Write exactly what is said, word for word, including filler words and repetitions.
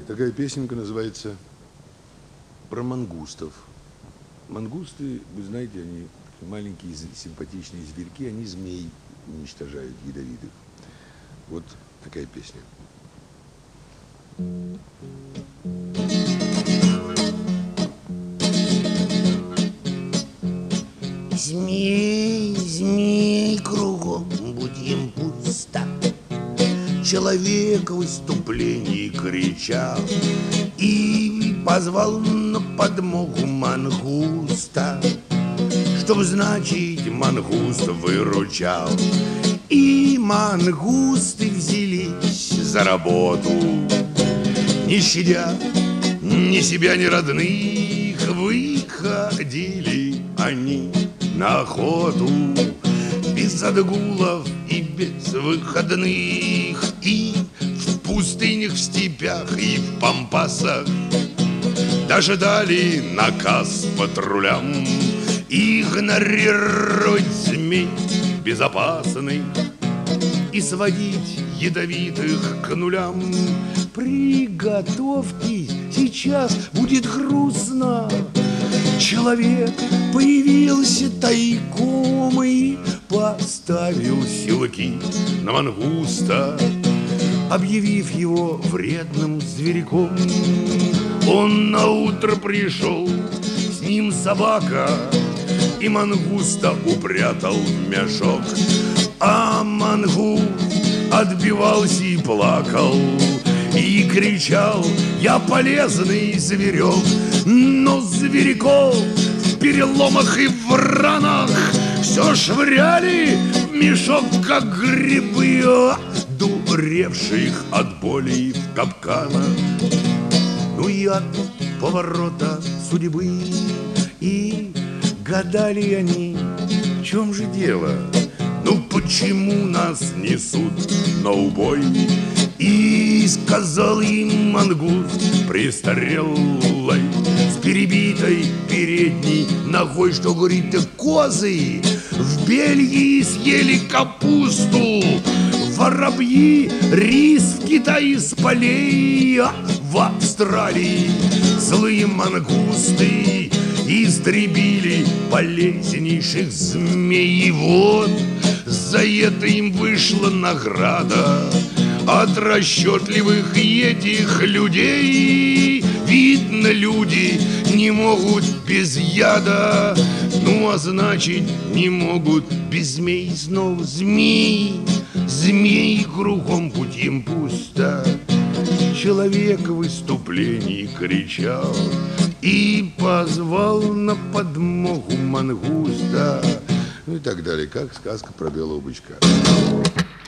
Такая песенка называется «Про мангустов». Мангусты, вы знаете, они маленькие симпатичные зверьки, они змей уничтожают, ядовитых. Вот такая песня. Змей, змей, кругом будем пусто. Человек в выступлении кричал и позвал на подмогу мангуста, чтоб, значит, мангуст выручал. И мангусты взялись за работу, не щадя ни себя, ни родных. Выходили они на охоту без отгулов и без выходных. И в пустынях, в степях и в пампасах даже дали наказ патрулям игнорировать змей безопасных и сводить ядовитых к нулям. Приготовьтесь, сейчас будет грустно. Человек появился тайком и поставил силки на мангуста, объявив его вредным зверьком. Он наутро пришел, с ним собака, и мангуста упрятал в мешок. А мангуст отбивался и плакал, и кричал: я полезный зверек. Но зверьков в переломах и в ранах все швыряли в мешок, как грибы, дуревших от боли в капканах. Ну и от поворота судьбы и гадали они, в чем же дело, ну почему нас несут на убой. И сказал им мангуст престарелой с перебитой передней ногой, что, говорит, козы в Бельгии съели капусту, воробьи рис в Китае с полей, а в Австралии злые мангусты истребили полезнейших змей. И вот за это им вышла награда от расчетливых этих людей. Видно, люди не могут без яда, ну а значит не могут без змей. Снова змей, змей, кругом путь им пусто. Человек в выступлении кричал и позвал на подмогу мангуста. Ну и так далее, как сказка про белого бычка.